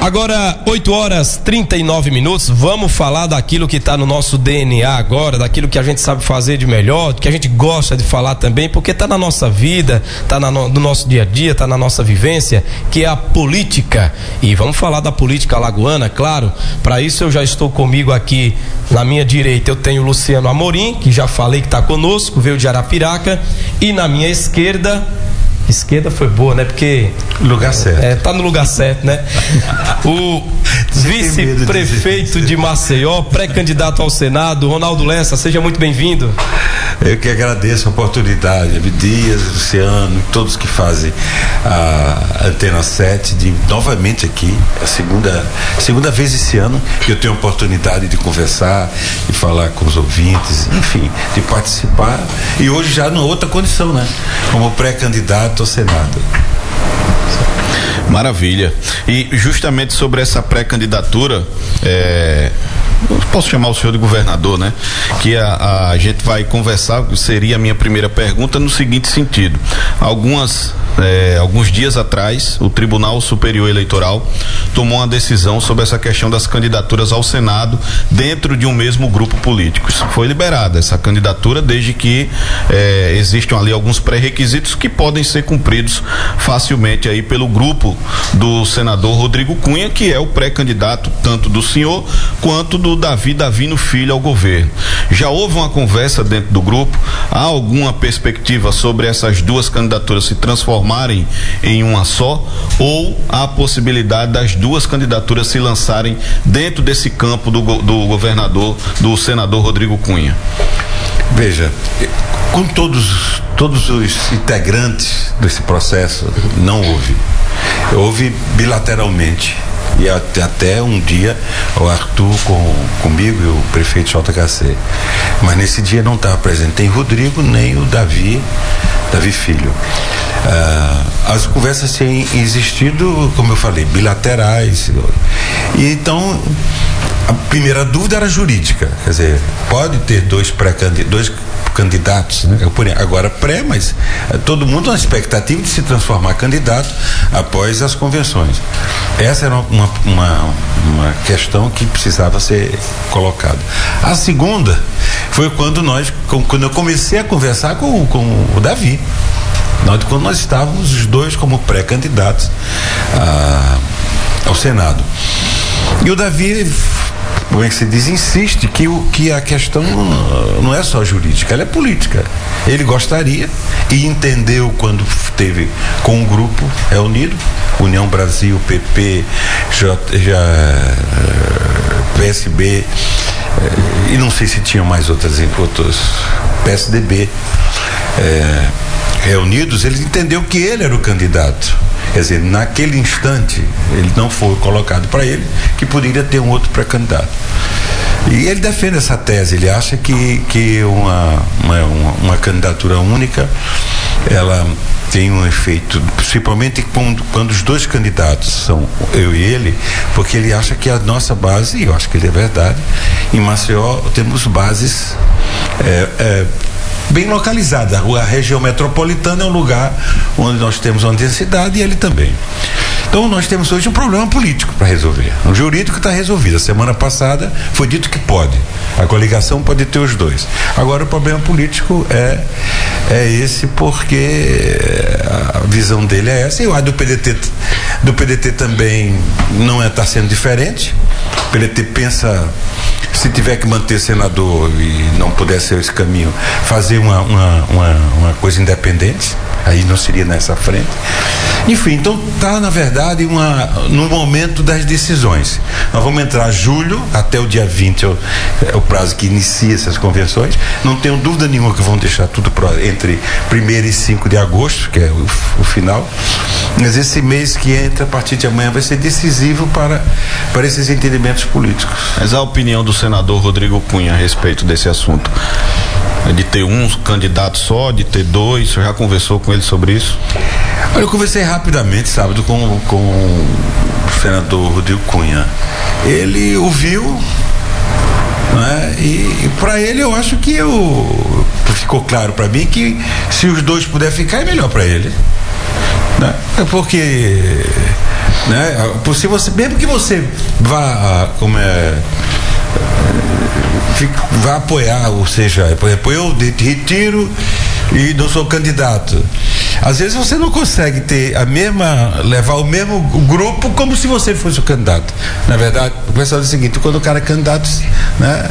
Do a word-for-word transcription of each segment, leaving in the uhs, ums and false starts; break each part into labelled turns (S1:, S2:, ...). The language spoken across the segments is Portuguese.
S1: Agora, oito horas e trinta e nove minutos, vamos falar daquilo que está no nosso D N A agora, daquilo que a gente sabe fazer de melhor, que a gente gosta de falar também, porque está na nossa vida, está no, no nosso dia a dia, está na nossa vivência, que é a política. E vamos falar da política alagoana, claro. Para isso eu já estou comigo aqui, na minha direita eu tenho o Luciano Amorim, que já falei que está conosco, veio de Arapiraca, e na minha esquerda... Esquerda foi boa, né? Porque...
S2: Lugar certo.
S1: É, tá no lugar certo, né? O vice-prefeito de Maceió, pré-candidato ao Senado, Ronaldo Lessa, seja muito bem-vindo.
S2: Eu que agradeço a oportunidade, Abdias, Luciano, todos que fazem a Antena sete, de novamente aqui, a segunda, segunda vez esse ano que eu tenho a oportunidade de conversar, de falar com os ouvintes, enfim, de participar, e hoje já numa outra condição, né? Como pré-candidato ao Senado.
S3: Maravilha. E justamente sobre essa pré-candidatura, é, posso chamar o senhor de governador, né? Que a, a gente vai conversar, seria a minha primeira pergunta no seguinte sentido. Algumas É, alguns dias atrás, o Tribunal Superior Eleitoral tomou uma decisão sobre essa questão das candidaturas ao Senado dentro de um mesmo grupo político. Foi liberada essa candidatura desde que é, existam ali alguns pré-requisitos que podem ser cumpridos facilmente aí pelo grupo do senador Rodrigo Cunha, que é o pré-candidato tanto do senhor quanto do Davi Davino Filho ao governo. Já houve uma conversa dentro do grupo? Há alguma perspectiva sobre essas duas candidaturas se transformarem em uma só, ou há a possibilidade das duas candidaturas se lançarem dentro desse campo do, do governador, do senador Rodrigo Cunha?
S2: Veja, com todos, todos os integrantes desse processo, não houve. Houve bilateralmente. E até, até um dia o Arthur com, comigo e o prefeito J K C. Mas nesse dia não estava presente nem Rodrigo, nem o Davi, Davi Filho. Ah, as conversas têm existido, como eu falei, bilaterais. E então a primeira dúvida era jurídica, quer dizer, pode ter dois pré-candidatos, dois candidatos, né? Agora pré, mas todo mundo na expectativa de se transformar candidato após as convenções. Essa era uma, uma, uma questão que precisava ser colocada. A segunda foi quando nós, quando eu comecei a conversar com, com o Davi, quando nós estávamos os dois como pré-candidatos a, ao Senado. E o Davi, como é que se diz, insiste que, o, que a questão não é só jurídica, ela é política. Ele gostaria e entendeu quando teve com um grupo reunido, União Brasil, P P, J, J, P S B, e não sei se tinham mais outras, outros, P S D B, é, reunidos, ele entendeu que ele era o candidato. Quer dizer, naquele instante, ele não foi colocado para ele, que poderia ter um outro pré-candidato. E ele defende essa tese, ele acha que, que uma, uma, uma candidatura única, ela tem um efeito, principalmente quando, quando os dois candidatos são eu e ele, porque ele acha que a nossa base, e eu acho que ele é verdade, em Maceió temos bases é, é, bem localizada. A região metropolitana é um lugar onde nós temos uma densidade e ele também. Então nós temos hoje um problema político para resolver. O jurídico está resolvido. A semana passada foi dito que pode. A coligação pode ter os dois. Agora o problema político é, é esse, porque a visão dele é essa. E o do P D T, do P D T também não está é, sendo diferente. O P D T pensa, se tiver que manter senador e não puder ser esse caminho, fazer uma, uma, uma, uma coisa independente, aí não seria nessa frente. Enfim, então está na verdade uma, no momento das decisões. Nós vamos entrar julho, até o dia vinte é o, é o prazo que inicia essas convenções. Não tenho dúvida nenhuma que vão deixar tudo pro, entre primeiro e cinco de agosto, que é o, o final. Mas esse mês que entra, a partir de amanhã, vai ser decisivo para, para esses entendimentos políticos.
S3: Mas a opinião do senador Rodrigo Cunha a respeito desse assunto? De ter um candidato só, de ter dois, você já conversou com ele sobre isso?
S2: Olha, eu conversei rapidamente, sábado, com, com o senador Rodrigo Cunha. Ele ouviu, né? E, e para ele eu acho que eu, ficou claro para mim que se os dois puderem ficar é melhor para ele, né? É porque né? Se você, mesmo que você vá, como é, vá apoiar, ou seja, por exemplo, eu retiro e não sou candidato. Às vezes você não consegue ter a mesma, levar o mesmo grupo como se você fosse o candidato. Na verdade, o pessoal diz o seguinte: quando o cara é candidato, né,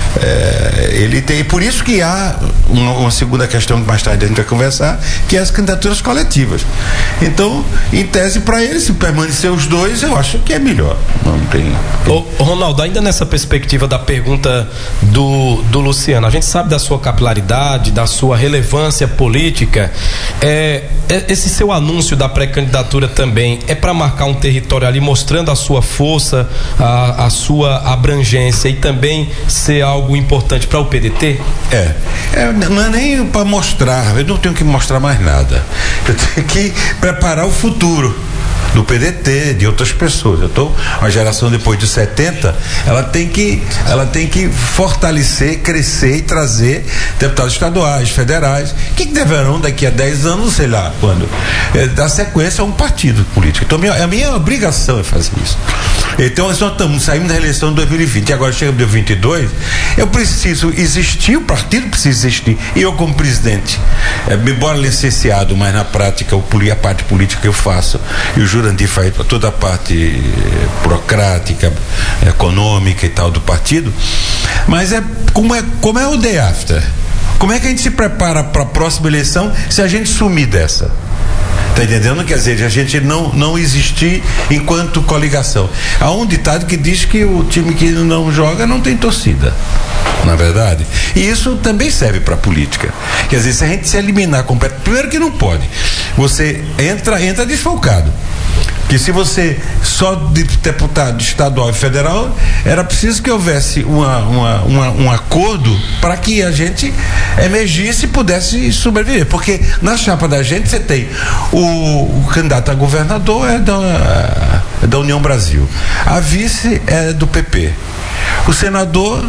S2: é, ele tem, por isso que há uma, uma segunda questão que mais tarde a gente vai conversar, que é as candidaturas coletivas. Então, em tese, para ele, se permanecer os dois, eu acho que é melhor. Não tem.
S1: Ô, Ronaldo, ainda nessa perspectiva da pergunta do, do Luciano, a gente sabe da sua capilaridade, da sua relevância política. É, esse seu anúncio da pré-candidatura também é para marcar um território ali, mostrando a sua força, a, a sua abrangência, e também ser algo importante para o P D T?
S2: É, é não é nem para mostrar, eu não tenho que mostrar mais nada, eu tenho que preparar o futuro do P D T, de outras pessoas. Eu tô, a geração depois de setenta, ela tem que, ela tem que fortalecer, crescer e trazer deputados estaduais, federais, que deverão daqui a dez anos, sei lá, quando, é, dar sequência a um partido político. Então, minha, a minha obrigação é fazer isso. Então, nós estamos saindo da eleição de dois mil e vinte, e agora chega dois mil e vinte e dois, eu preciso existir, o partido precisa existir, e eu como presidente, é, embora licenciado, mas na prática, o, a parte política que eu faço, e o Jurandir faz para toda a parte burocrática, econômica e tal do partido, mas é como é, como é o day after? Como é que a gente se prepara para a próxima eleição se a gente sumir dessa? Tá entendendo? Quer dizer, a gente não, não existir enquanto coligação. Há um ditado que diz que o time que não joga não tem torcida, na verdade. E isso também serve para a política. Quer dizer, se a gente se eliminar completamente, primeiro que não pode. Você entra, entra desfalcado. Que se você só de deputado estadual e federal, era preciso que houvesse uma, uma, uma, um acordo para que a gente emergisse e pudesse sobreviver, porque na chapa da gente você tem o, o candidato a governador é da, é da União Brasil, a vice é do P P, o senador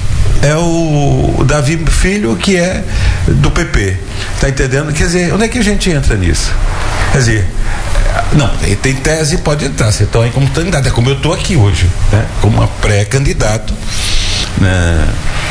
S2: é o, o Davi Filho, que é do P P, tá entendendo? Quer dizer, onde é que a gente entra nisso? Quer dizer, não, tem tese, pode entrar, você está aí como candidato, é como eu estou aqui hoje, né? Como uma pré-candidato, né?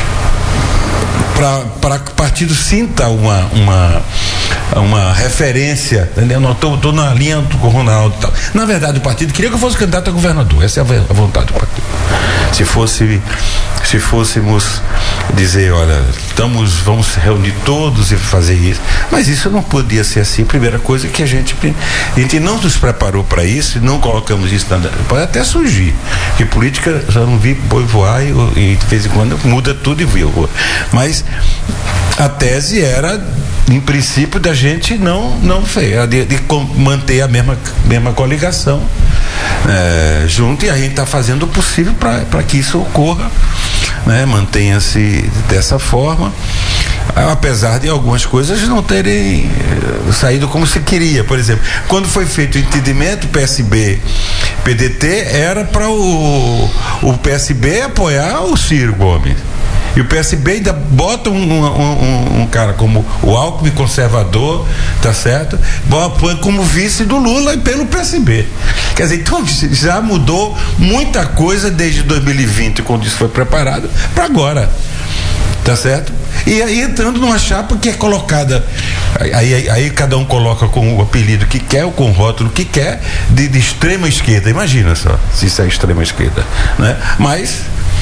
S2: Para que o partido sinta uma, uma, uma referência, entendeu? Não estou na linha com o Ronaldo e tal. Na verdade, o partido queria que eu fosse candidato a governador, essa é a vontade do partido. Se fosse, se fôssemos dizer, olha, estamos, vamos se reunir todos e fazer isso, mas isso não podia ser assim. Primeira coisa que a gente, a gente não nos preparou para isso, e não colocamos isso na, pode até surgir, que política já não vi boi voar, e, e de vez em quando muda tudo e voa, mas a tese era, em princípio, da gente não não fez, de, de manter a mesma mesma coligação, é, junto, e a gente está fazendo o possível para que isso ocorra, né? Mantenha-se dessa forma, apesar de algumas coisas não terem eh, saído como se queria. Por exemplo, quando foi feito o entendimento P S B P D T, era para o, o P S B apoiar o Ciro Gomes. E o P S B ainda bota um, um, um, um cara como o Alckmin, conservador, tá certo? Põe como vice do Lula e pelo P S B. Quer dizer, então já mudou muita coisa desde dois mil e vinte, quando isso foi preparado, para agora. Tá certo? E aí entrando numa chapa que é colocada, aí, aí, aí cada um coloca com o apelido que quer ou com o rótulo que quer, de, de extrema esquerda. Imagina só, se isso é extrema esquerda, né? Mas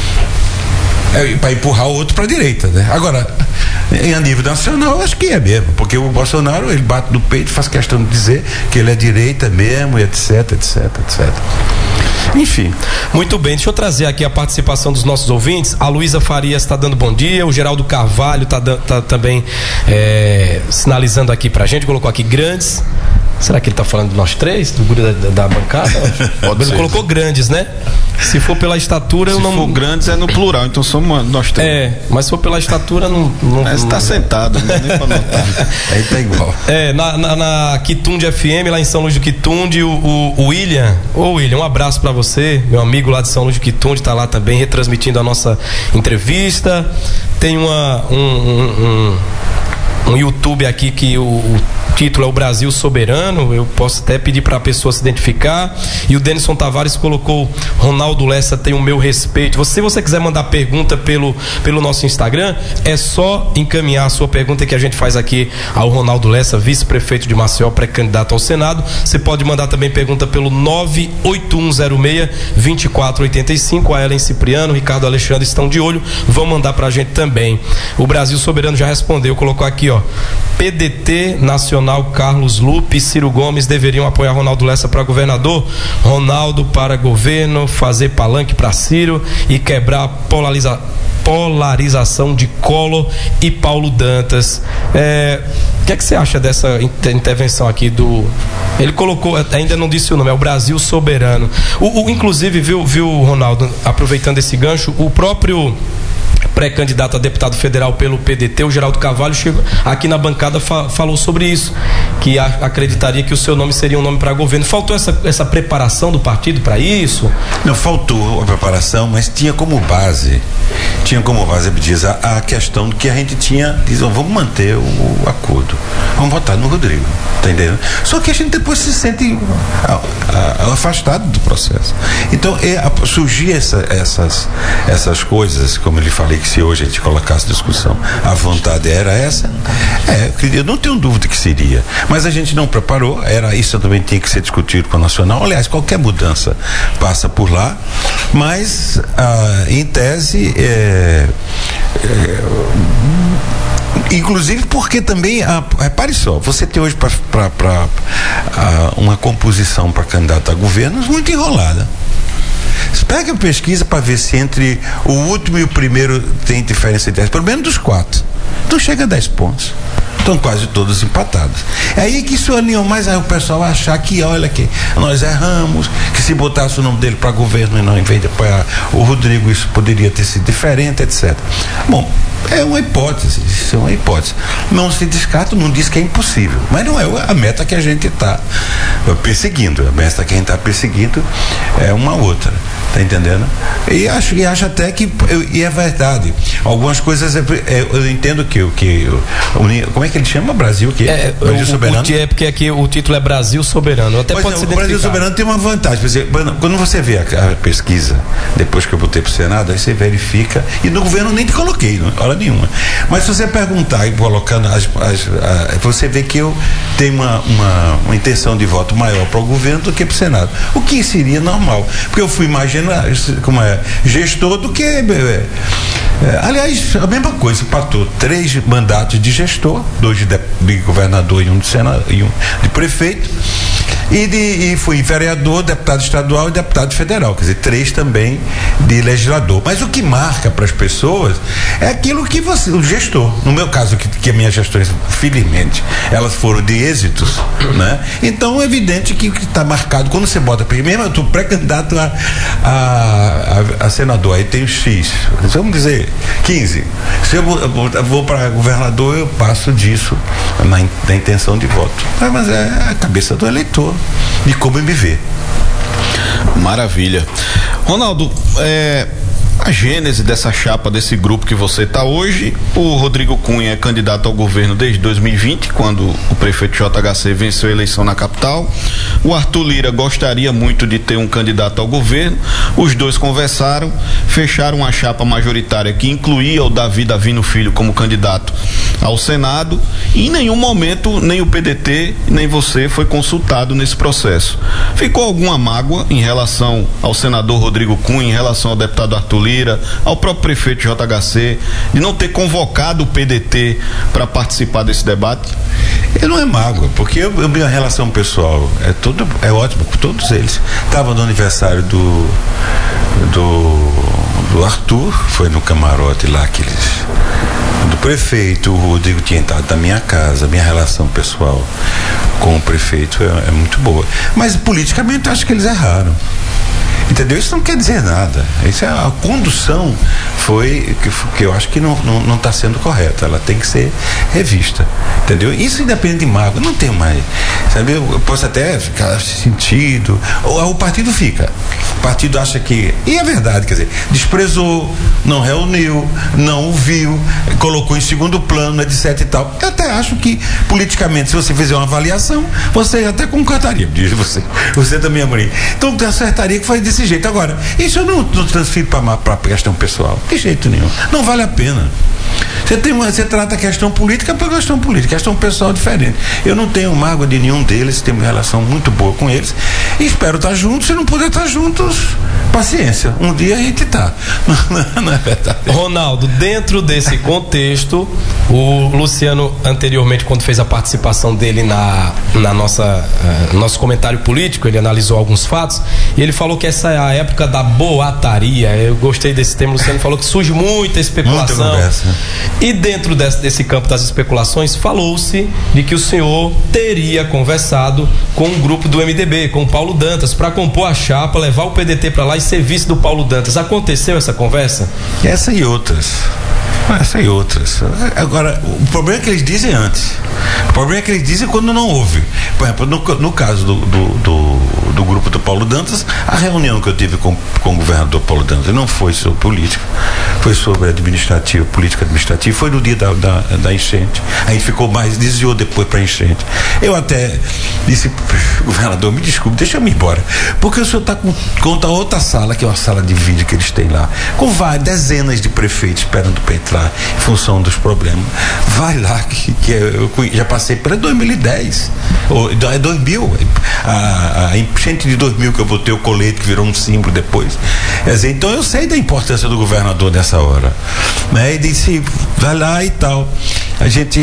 S2: é para empurrar o outro para a direita, né? Agora, em a nível nacional, acho que é mesmo, porque o Bolsonaro, ele bate no peito, faz questão de dizer que ele é direita mesmo, e etc, etc, etcétera. Enfim.
S1: Muito bem, deixa eu trazer aqui a participação dos nossos ouvintes. A Luísa Farias está dando bom dia, o Geraldo Carvalho está tá também é, sinalizando aqui pra gente, colocou aqui grandes. Será que ele está falando de nós três, do guri da, da, da bancada? Pode ele ser. Colocou grandes, né? Se for pela estatura,
S3: se
S1: eu não.
S3: Se for grandes é no plural, então somos nós três.
S1: É, mas se for pela estatura, não. não
S3: mas está sentado, não dá nem para notar.
S2: Aí tá igual.
S1: É, na, na, na Quitunde F M, lá em São Luís do Quitunde, o, o, o William. Ô William, um abraço para você, meu amigo lá de São Luís do Quitunde, está lá também retransmitindo a nossa entrevista. Tem uma. um, um, um um YouTube aqui que o, o título é o Brasil Soberano, eu posso até pedir para a pessoa se identificar. E o Denison Tavares colocou: Ronaldo Lessa tem o meu respeito. Se você quiser mandar pergunta pelo, pelo nosso Instagram, é só encaminhar a sua pergunta que a gente faz aqui ao Ronaldo Lessa, vice-prefeito de Maceió, pré-candidato ao Senado. Você pode mandar também pergunta pelo nove oito um zero seis, dois quatro oito cinco. A Ellen Cipriano, Ricardo Alexandre estão de olho, vão mandar pra gente também. O Brasil Soberano já respondeu, colocou aqui, ó: P D T Nacional, Carlos Lupe e Ciro Gomes deveriam apoiar Ronaldo Lessa para governador, Ronaldo para governo, fazer palanque para Ciro e quebrar a polariza, polarização de Collor e Paulo Dantas. É, o que é que você acha dessa inter- intervenção aqui do... Ele colocou, ainda não disse o nome, é o Brasil Soberano. O, o, inclusive, viu, viu, Ronaldo, aproveitando esse gancho, o próprio pré-candidato a deputado federal pelo P D T, o Geraldo Carvalho, chegou aqui na bancada, fa- falou sobre isso, que a, acreditaria que o seu nome seria um nome para governo. Faltou essa, essa preparação do partido para isso?
S2: Não, faltou a preparação, mas tinha como base, tinha como base, diz, a, a questão que a gente tinha, diz, oh, vamos manter o, o acordo, vamos votar no Rodrigo, tá entendendo? Só que a gente depois se sente a, a, a, afastado do processo. Então, é, a, surgir essa, essas, essas coisas, como ele falei, que se hoje a gente colocasse discussão, a vontade era essa, é, eu não tenho dúvida que seria, mas a gente não preparou, era isso também tinha que ser discutido com a Nacional. Aliás, qualquer mudança passa por lá, mas ah, em tese é, é, inclusive porque também, ah, repare só, você tem hoje para ah, uma composição para candidato a governo muito enrolada. Pega a pesquisa para ver se entre o último e o primeiro tem diferença de dez, pelo menos dos quatro. Então chega a dez pontos. Estão quase todas empatadas. É aí que isso alinhou mais aí o pessoal achar que, olha, que nós erramos, que se botasse o nome dele para governo e não em vez de apoiar o Rodrigo, isso poderia ter sido diferente, etcétera. Bom, é uma hipótese, isso é uma hipótese. Não se descarta, não diz que é impossível, mas não é a meta que a gente está perseguindo. A meta que a gente está perseguindo é uma outra. Tá entendendo? E acho, e acho até que, e é verdade, algumas coisas é, é, eu entendo que o que como é que ele chama? Brasil que
S1: é, Brasil o, Soberano? O, é porque aqui o título é Brasil Soberano. Até
S2: pois
S1: pode
S2: não,
S1: se
S2: o Brasil Soberano tem uma vantagem. Quando você vê a, a pesquisa, depois que eu botei pro Senado, aí você verifica, e no governo nem te coloquei, não, hora nenhuma. Mas se você perguntar e colocando as, as, a, você vê que eu tenho uma, uma, uma intenção de voto maior para o governo do que para o Senado. O que seria normal, porque eu fui imaginar como é gestor do que é, é, é, aliás, a mesma coisa, empatou três mandatos de gestor, dois de, de governador e um de senador e um de prefeito, e, de, e fui vereador, deputado estadual e deputado federal, quer dizer, três também de legislador. Mas o que marca para as pessoas é aquilo que você, o gestor, no meu caso, que, que as minhas gestões, felizmente, elas foram de êxitos, né? Então é evidente que está marcado, quando você bota, mesmo eu estou pré-candidato a, a, a, a senador, aí tem o X, vamos dizer, quinze. Se eu vou, vou para governador, eu passo disso na, na intenção de voto. Ah, mas é a cabeça do eleitor, de como me vê.
S3: Maravilha. Ronaldo, é, a gênese dessa chapa, desse grupo que você está hoje, o Rodrigo Cunha é candidato ao governo desde dois mil e vinte, quando o prefeito J H C venceu a eleição na capital. O Arthur Lira gostaria muito de ter um candidato ao governo. Os dois conversaram, fecharam uma chapa majoritária que incluía o Davi Davino Filho como candidato ao Senado, e em nenhum momento nem o P D T nem você foi consultado nesse processo. Ficou alguma mágoa em relação ao senador Rodrigo Cunha, em relação ao deputado Arthur Lira, ao próprio prefeito J H C, de não ter convocado o P D T para participar desse debate?
S2: Eu não é mágoa, porque eu, eu, minha relação pessoal é tudo, é ótimo com todos eles. Estava no aniversário do do, do Arthur, foi no camarote lá que eles, do prefeito, o Rodrigo tinha entrado na minha casa, minha relação pessoal com o prefeito é, é muito boa. Mas politicamente acho que eles erraram. Entendeu? Isso não quer dizer nada. Isso é, a condução foi que, que eu acho que não não não está sendo correta. Ela tem que ser revista. Entendeu? Isso independe de mágoa. Não tem mais. Sabe? Eu posso até ficar sentido. Ou o partido fica. O partido acha que, e é verdade, quer dizer, desprezou, não reuniu, não ouviu, colocou em segundo plano, etc e tal. Eu até acho que, politicamente, se você fizer uma avaliação, você até concordaria, diz você. Você também, Amorim. Então, eu acertaria que foi desse jeito. Agora, isso eu não, não transfiro para a questão pessoal. De jeito nenhum. Não vale a pena. Você, tem uma, você trata a questão política por questão política, questão pessoal diferente. Eu não tenho mágoa de nenhum deles, tenho uma relação muito boa com eles e espero estar juntos. Se não puder estar juntos, paciência, um dia a gente está. Não, não é verdade.
S1: Ronaldo, dentro desse contexto, o Luciano anteriormente, quando fez a participação dele na, na nossa uh, nosso comentário político, ele analisou alguns fatos e ele falou que essa é a época da boataria. Eu gostei desse termo. O Luciano falou que surge muita especulação.
S2: Muita conversa.
S1: E dentro desse, desse campo das especulações, falou-se de que o senhor teria conversado com um grupo do M D B, com o Paulo Dantas, para compor a chapa, levar o P D T para lá e ser vice do Paulo Dantas. Aconteceu essa conversa?
S2: Essa e outras. Essa e outras. Agora, o problema é que eles dizem antes. O problema é que eles dizem quando não houve. Por exemplo, no, no caso do, do, do, do grupo do Paulo Dantas, a reunião que eu tive com, com o governador Paulo Dantas não foi sobre política, foi sobre administrativo, política administrativa, foi no dia da, da, da enchente. A gente ficou mais, desviou depois para a enchente. Eu até disse, governador, me desculpe, deixa eu ir embora, porque o senhor está com conta outra sala, que é uma sala de vídeo que eles têm lá, com várias, dezenas de prefeitos esperando para entrar em função dos problemas. Vai lá, que, que eu já passei para dois mil e dez, ou é dois mil, a, a enchente de dois mil que eu botei o colete que virou um símbolo depois. Quer dizer, então eu sei da importância do governador nessa hora, né? E disse, vai lá e tal. A gente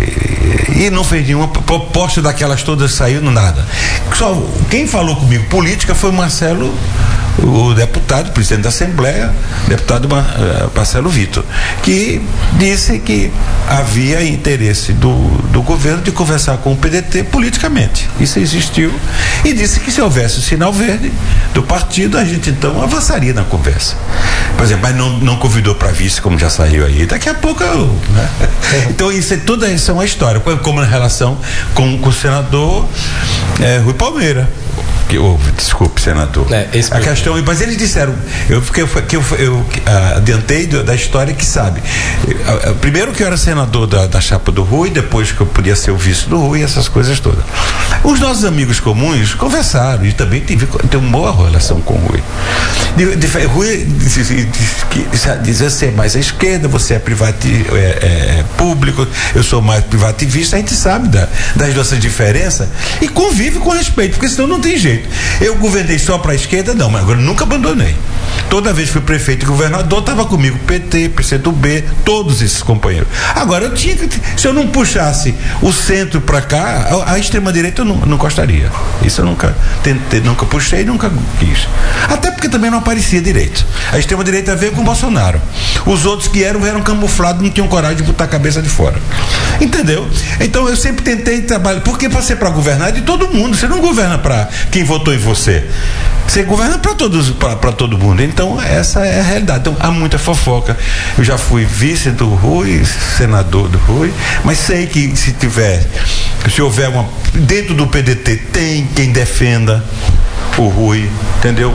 S2: e não fez nenhuma proposta daquelas todas, saiu no nada. Só quem falou comigo política foi o Marcelo, o deputado, presidente da Assembleia, deputado Marcelo Vitor, que disse que havia interesse do, do governo de conversar com o P D T politicamente. Isso existiu. E disse que se houvesse o sinal verde do partido, a gente então avançaria na conversa. Por exemplo, mas não, não convidou para vice, como já saiu aí. Daqui a pouco eu, né? Então isso é toda isso é uma história, como na relação com, com o senador é, Rui Palmeira. Que, oh, desculpe, senador. É, a questão, mas eles disseram, eu, que eu, que eu, eu uh, adiantei do, da história que sabe. Uh, uh, primeiro que eu era senador da, da chapa do Rui, depois que eu podia ser o vice do Rui, essas coisas todas. Os nossos amigos comuns conversaram e também tive, tem uma boa relação com o Rui. De, de, Rui diz, diz, diz, diz você é mais à esquerda, você é, privati, é, é público, eu sou mais privativista, a gente sabe da, das nossas diferenças e convive com respeito, porque senão não tem jeito. Eu governei só para a esquerda, não, mas agora nunca abandonei. Toda vez que fui prefeito e governador, estava comigo P T, P C do B, todos esses companheiros. Agora eu tinha que, se eu não puxasse o centro para cá, a, a extrema-direita eu não, não gostaria. Isso eu nunca tentei, nunca puxei, nunca quis. Até porque também não aparecia direito. A extrema-direita veio com o Bolsonaro. Os outros que eram, eram camuflados, não tinham coragem de botar a cabeça de fora. Entendeu? Então eu sempre tentei trabalhar, porque para ser para governar é de todo mundo, você não governa para quem votou em você. Você governa para todos, para todo mundo. Então, essa é a realidade. Então, há muita fofoca. Eu já fui vice do Rui, senador do Rui, mas sei que se tiver, se houver uma. Dentro do P D T tem quem defenda o Rui, entendeu?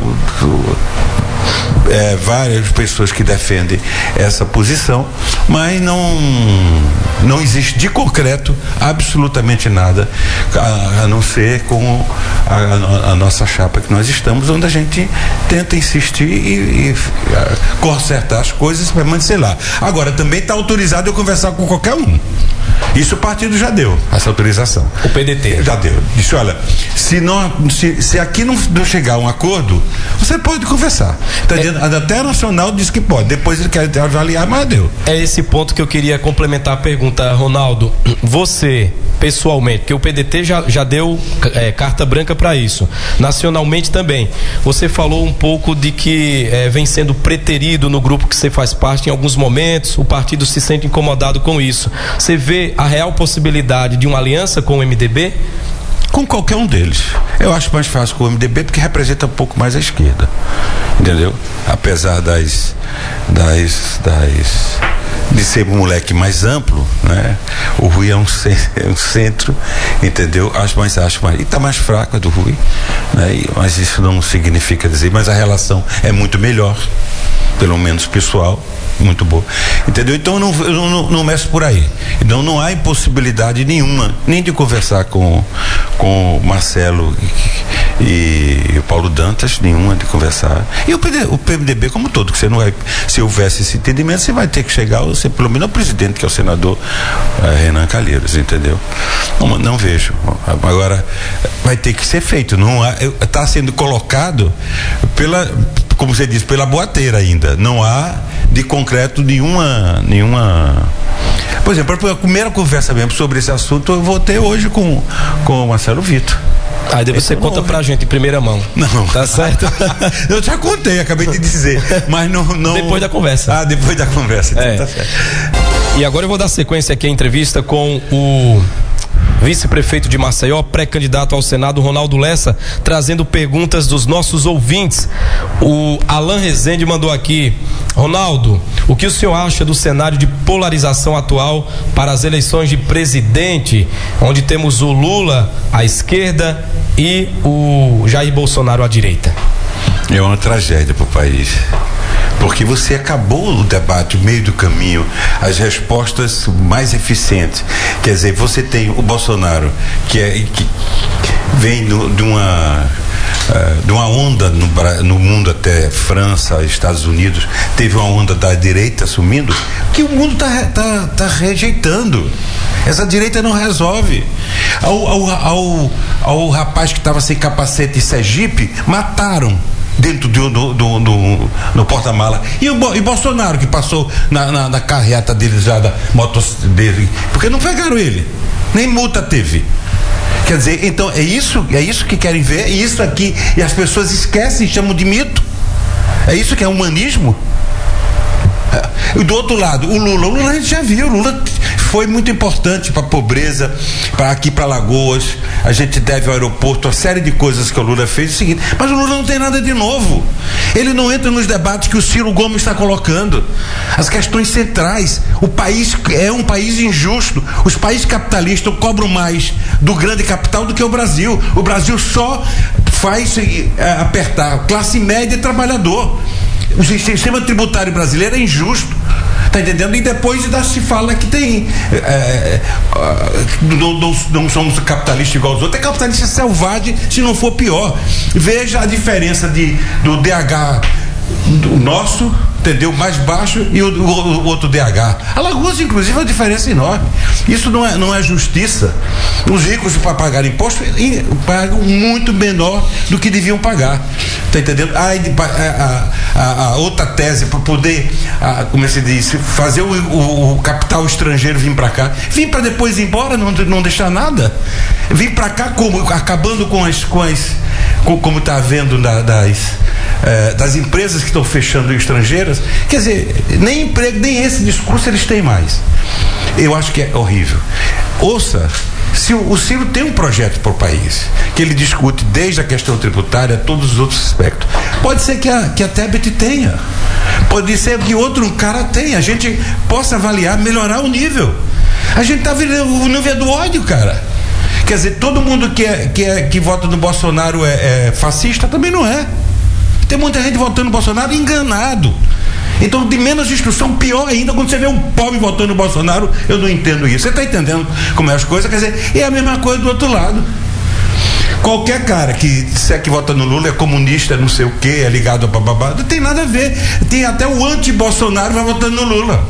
S2: É, várias pessoas que defendem essa posição, mas não não existe de concreto absolutamente nada, a, a não ser com a, a, a nossa chapa que nós estamos, onde a gente tenta insistir e, e a, consertar as coisas para permanecer lá. Agora, também está autorizado eu conversar com qualquer um. Isso o partido já deu, essa autorização.
S1: O P D T.
S2: Já deu. Disse, olha, se, não, se, se aqui não, não chegar a um acordo, você pode conversar. Tá é, dizendo, até a Nacional disse que pode. Depois ele quer avaliar, mas deu.
S1: É esse ponto que eu queria complementar a pergunta, Ronaldo. Você, pessoalmente, porque o P D T já, já deu é, carta branca para isso. Nacionalmente também. Você falou um pouco de que é, vem sendo preterido no grupo que você faz parte em alguns momentos. O partido se sente incomodado com isso. Você vê a real possibilidade de uma aliança com o M D B?
S2: Com qualquer um deles. Eu acho mais fácil com o M D B porque representa um pouco mais a esquerda, entendeu? Apesar das das, das de ser um moleque mais amplo, né? O Rui é um, é um centro, entendeu? Acho mais, acho mais, e tá mais fraco a do Rui, né? Mas isso não significa dizer, mas a relação é muito melhor, pelo menos pessoal, muito boa, entendeu? Então eu não, eu não, não meço por aí. Então não há impossibilidade nenhuma, nem de conversar com com o Marcelo e, e o Paulo Dantas, nenhuma de conversar. E o, P D, o P M D B como todo, que você não vai, se houvesse esse entendimento, você vai ter que chegar, você, pelo menos o presidente, que é o senador uh, Renan Calheiros, entendeu? Não, não vejo. Agora vai ter que ser feito. Não há, está sendo colocado pela, como você disse, pela boateira ainda. Não há de concreto nenhuma, nenhuma. Por exemplo, a primeira conversa mesmo sobre esse assunto eu vou ter hoje com, com o Marcelo Vitor.
S1: Aí depois você conta pra gente em primeira mão.
S2: Não.
S1: Tá certo?
S2: Eu já contei, acabei de dizer. Mas não, não.
S1: Depois da conversa.
S2: Ah, depois da conversa. Então
S1: é.
S2: Tá certo.
S1: E agora eu vou dar sequência aqui à entrevista com o vice-prefeito de Maceió, pré-candidato ao Senado, Ronaldo Lessa, trazendo perguntas dos nossos ouvintes. O Alan Rezende mandou aqui: Ronaldo, o que o senhor acha do cenário de polarização atual para as eleições de presidente, onde temos o Lula à esquerda e o Jair Bolsonaro à direita?
S2: É uma tragédia para o país. Porque você acabou o debate, o meio do caminho, as respostas mais eficientes. Quer dizer, você tem o Bolsonaro, que, é, que vem no, de uma uh, de uma onda no, no mundo, até França, Estados Unidos, teve uma onda da direita assumindo, que o mundo está tá, tá rejeitando. Essa direita não resolve. Ao, ao, ao, ao rapaz que estava sem capacete em Sergipe, mataram dentro do, do, do, do no porta-mala. E o e Bolsonaro, que passou na, na, na carreta dele já, da moto dele, porque não pegaram ele, nem multa teve. Quer dizer, então é isso, é isso que querem ver, é isso aqui, e as pessoas esquecem, chamam de mito. É isso que é humanismo. E do outro lado, o Lula, o Lula a gente já viu, o Lula foi muito importante para a pobreza, para aqui para Lagoas, a gente deve ao aeroporto, uma série de coisas que o Lula fez, é o seguinte, mas o Lula não tem nada de novo, ele não entra nos debates que o Ciro Gomes está colocando, as questões centrais. O país é um país injusto, os países capitalistas cobram mais do grande capital do que o Brasil, o Brasil só faz é, apertar classe média e trabalhador. O sistema tributário brasileiro é injusto, tá entendendo? E depois ainda se fala que tem é, é, não, não, não somos capitalistas igual aos outros, é capitalista selvagem, se não for pior. Veja a diferença de, do D H do nosso, entendeu? Mais baixo, e o, o, o outro D H. Alagoas, inclusive, é uma diferença enorme. Isso não é, não é justiça. Os ricos, para pagar imposto, pagam muito menor do que deviam pagar. Tá entendendo? A, a, a, a outra tese, para poder, a, como se diz, fazer o, o, o capital estrangeiro vir para cá, vir para depois ir embora, não, não deixar nada. Vir para cá como? Acabando com as, com as com, como está havendo da, das, eh, das empresas que estão fechando estrangeiras. Quer dizer, nem emprego, nem esse discurso eles têm mais. Eu acho que é horrível. Ouça, se o, o Ciro tem um projeto para o país, que ele discute desde a questão tributária a todos os outros aspectos. Pode ser que a, que a Tebet tenha, pode ser que outro cara tenha, a gente possa avaliar, melhorar o nível. A gente está vendo o nível do ódio, cara. Quer dizer, todo mundo que, é, que, é, que vota no Bolsonaro é, é fascista, também não é. Tem muita gente votando no Bolsonaro enganado. Então, de menos instrução, pior ainda, quando você vê um pobre votando no Bolsonaro, eu não entendo isso. Você está entendendo como é as coisas? Quer dizer, é a mesma coisa do outro lado. Qualquer cara que disser que vota no Lula é comunista, não sei o que, é ligado a bababá, não tem nada a ver. Tem até o anti-Bolsonaro vai votando no Lula.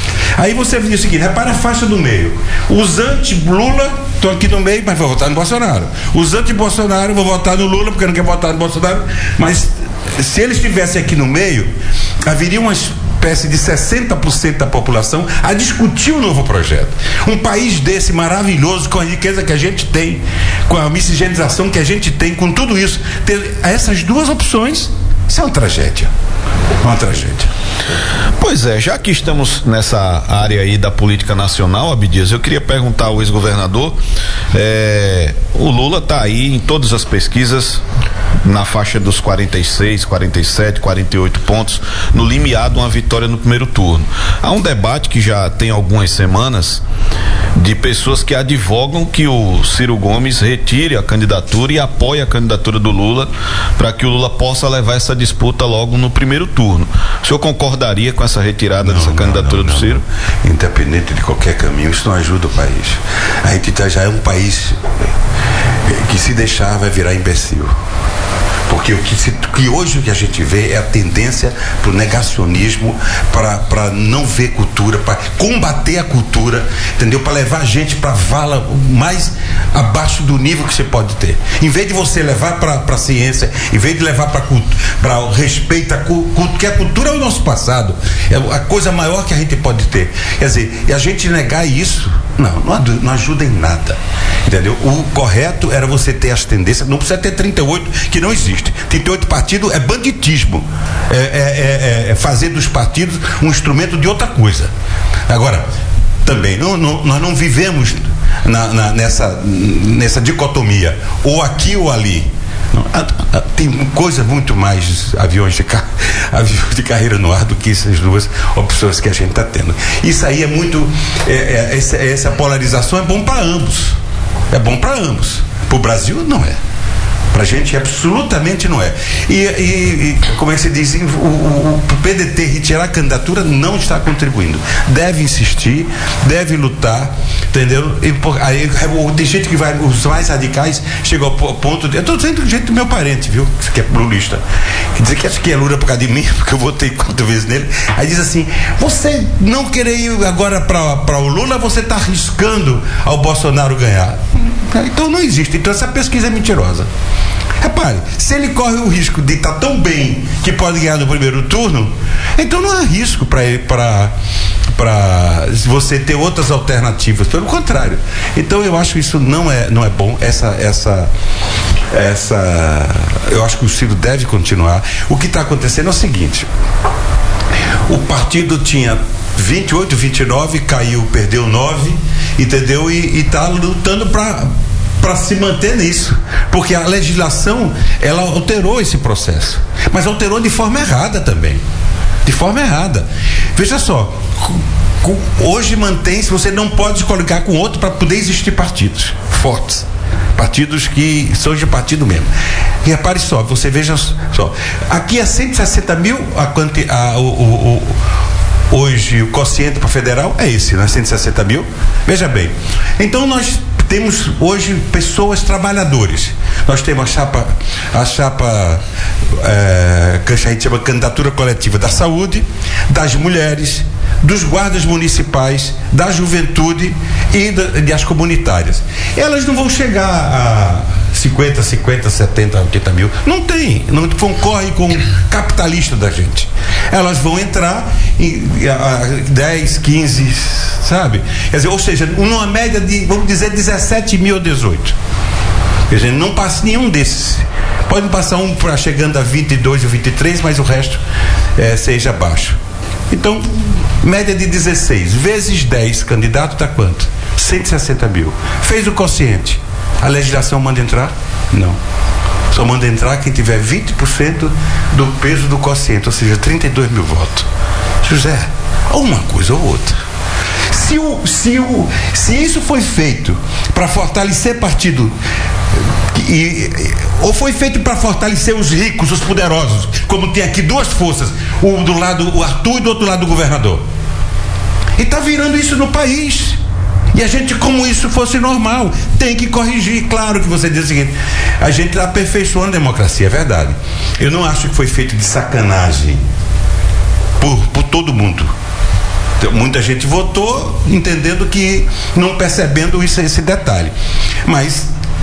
S2: Aí você diz o seguinte, repara a faixa do meio. Os anti-Lula estão aqui no meio, mas vão votar no Bolsonaro. Os anti-Bolsonaro vão votar no Lula, porque não quer votar no Bolsonaro. Mas se eles estivessem aqui no meio, haveria uma espécie de sessenta por cento da população a discutir um novo projeto. Um país desse maravilhoso, com a riqueza que a gente tem, com a miscigenação que a gente tem, com tudo isso, ter essas duas opções, isso é uma tragédia. Uma tragédia.
S3: Pois é, já que estamos nessa área aí da política nacional, Abdias, eu queria perguntar ao ex-governador, é, o Lula está aí em todas as pesquisas na faixa dos quarenta e seis, quarenta e sete, quarenta e oito pontos, no limiar de uma vitória no primeiro turno. Há um debate que já tem algumas semanas de pessoas que advogam que o Ciro Gomes retire a candidatura e apoie a candidatura do Lula para que o Lula possa levar essa disputa logo no primeiro turno. O senhor concordaria com essa retirada não, dessa candidatura não, não, do Ciro?
S2: Não. Independente de qualquer caminho, isso não ajuda o país. A gente já é um país que se deixar vai virar imbecil. Porque o que, se, que hoje o que a gente vê é a tendência para o negacionismo, para não ver cultura, para combater a cultura, entendeu? Para levar a gente para a vala mais abaixo do nível que você pode ter. Em vez de você levar para a ciência, em vez de levar para o respeito à cultura, que a cultura é o nosso passado, é a coisa maior que a gente pode ter. Quer dizer, e a gente negar isso, não, não, não ajuda em nada, entendeu? O correto era você ter as tendências, não precisa ter trinta e oito, que não existe. trinta e oito partidos é banditismo, é, é, é, é fazer dos partidos um instrumento de outra coisa. Agora, também, não, não, nós não vivemos na, na, nessa, nessa dicotomia, ou aqui ou ali. Não, a, a, tem coisa muito mais aviões de, car, aviões de carreira no ar do que essas duas opções que a gente está tendo. Isso aí é muito, é, é, essa, essa polarização é bom para ambos, é bom para ambos. Para o Brasil não é. Pra gente absolutamente não é. E, e, e como é que se diz, o, o, o P D T retirar a candidatura não está contribuindo. Deve insistir, deve lutar, entendeu? E, por, aí, tem gente que vai, os mais radicais chegam ao ponto de, eu estou dizendo do jeito do meu parente, viu? Que é lulista. Dizer que acha que é Lula por causa de mim, porque eu votei quatro vezes nele. Aí diz assim: você não querer ir agora para o Lula, você está arriscando ao Bolsonaro ganhar. Então não existe. Então essa pesquisa é mentirosa. Repare, se ele corre o risco de estar tão bem que pode ganhar no primeiro turno, então não há risco para ele, para para você ter outras alternativas. Pelo contrário. Então eu acho que isso não é não é bom. Essa essa essa eu acho que o Ciro deve continuar. O que está acontecendo é o seguinte: o partido tinha vinte e oito, vinte e nove, caiu, perdeu nove, entendeu? E está lutando para para se manter nisso, porque a legislação ela alterou esse processo, mas alterou de forma errada também, de forma errada. Veja só, hoje mantém-se, você não pode coligar com outro para poder existir partidos fortes, partidos que são de partido mesmo. E repare só, você veja só, aqui é cento e sessenta mil, a, a, o, o, o hoje o quociente para federal é esse, né? cento e sessenta mil. Veja bem, então nós temos hoje pessoas trabalhadores. Nós temos a chapa, a chapa é, que a gente chama candidatura coletiva da saúde, das mulheres, dos guardas municipais, da juventude e da, das comunitárias. Elas não vão chegar a cinquenta, cinquenta, setenta, oitenta mil. Não tem, não concorre com o capitalista da gente. Elas vão entrar em a, dez, quinze, sabe? Quer dizer, ou seja, numa média de, vamos dizer, dezessete mil a dezoito. Quer dizer, não passa nenhum desses. Pode passar um para chegando a vinte e dois ou vinte e três, mas o resto é, seja baixo. Então, média de dezesseis vezes dez candidato dá quanto? cento e sessenta mil. Fez o quociente. A legislação manda entrar? Não. Só manda entrar quem tiver vinte por cento do peso do quociente, ou seja, trinta e dois mil votos. José, ou uma coisa ou outra. Se, o, se, o, se isso foi feito para fortalecer partido, e, e, ou foi feito para fortalecer os ricos, os poderosos, como tem aqui duas forças, um do lado o Arthur e do outro lado o governador. E está virando isso no país. E a gente, como isso fosse normal, tem que corrigir. Claro que você diz o seguinte: a gente está aperfeiçoando a democracia, é verdade. Eu não acho que foi feito de sacanagem por, por todo mundo. Então, muita gente votou entendendo que, não percebendo isso, esse detalhe. Mas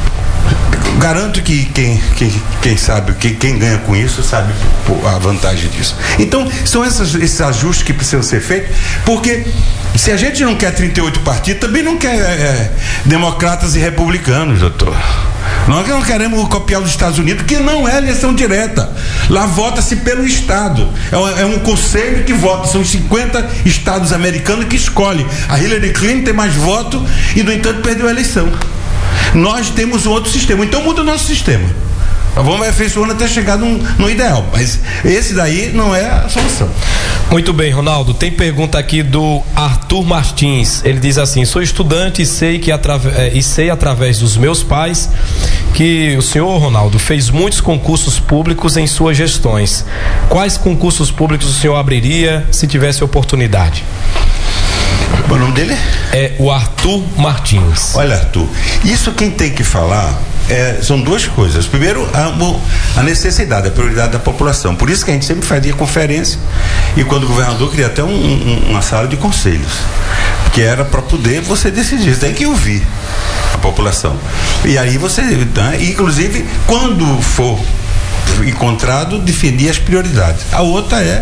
S2: garanto que quem, quem, quem sabe, quem, quem ganha com isso sabe a vantagem disso. Então, são essas, esses ajustes que precisam ser feitos, porque se a gente não quer trinta e oito partidos, também não quer é, democratas e republicanos, doutor. Nós não queremos copiar os Estados Unidos, que não é eleição direta. Lá vota-se pelo Estado. É um, é um conselho que vota. São cinquenta estados americanos que escolhem. A Hillary Clinton tem mais voto e, no entanto, perdeu a eleição. Nós temos um outro sistema, então muda o nosso sistema. Vamos aperfeiçoando até chegar num, num ideal, mas esse daí não é a solução.
S1: Muito bem, Ronaldo, tem pergunta aqui do Arthur Martins. Ele diz assim: sou estudante e sei que atrave, e sei através dos meus pais que o senhor, Ronaldo, fez muitos concursos públicos em suas gestões. Quais concursos públicos o senhor abriria se tivesse oportunidade?
S2: O nome dele?
S1: É o Arthur Martins.
S2: Olha, Arthur, isso quem tem que falar é, são duas coisas. Primeiro, a, a necessidade, a prioridade da população. Por isso que a gente sempre fazia conferência e quando o governador queria até um, um, uma sala de conselhos, que era para poder você decidir. Você tem que ouvir a população. E aí você, né, inclusive, quando for encontrado, definir as prioridades. A outra é,